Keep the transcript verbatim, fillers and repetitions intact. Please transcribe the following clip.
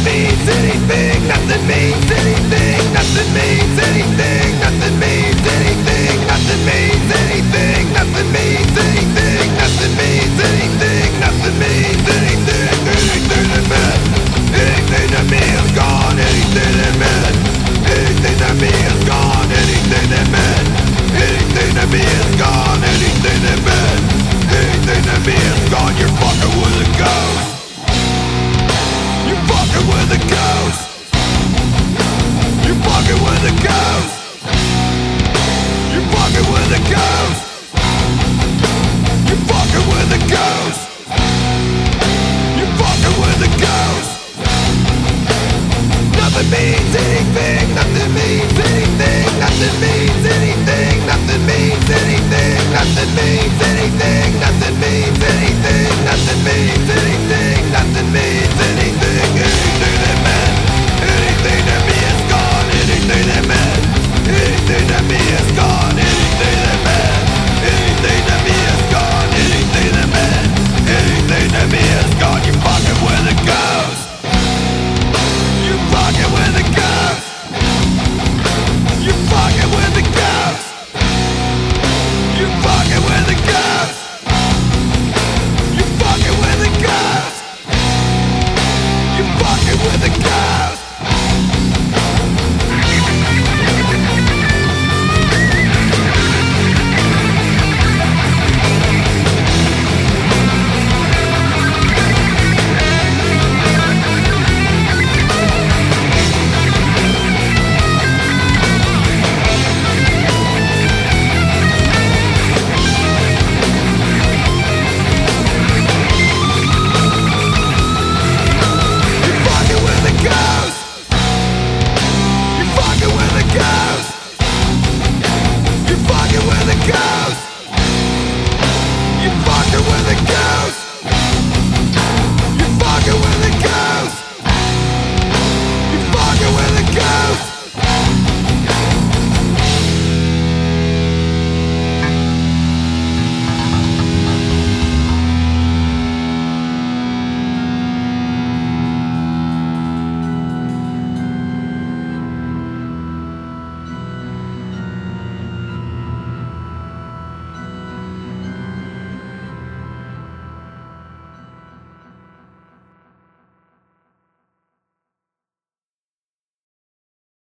means anything, nothing means anything, nothing means anything, nothing means anything, nothing means anything, nothing means anything, nothing means anything, nothing means anything, anything that meant, anything that me is gone, anything that meant, anything that me is gone, anything that meant, anything that me is gone, anything that meant, anything that me is gone, you're fucking with a ghost. You're fucking with a ghost. You're fucking with a ghost. You're fucking with a ghost. You're fucking with a ghost. You're fucking with a ghost. Nothing means anything. Nothing means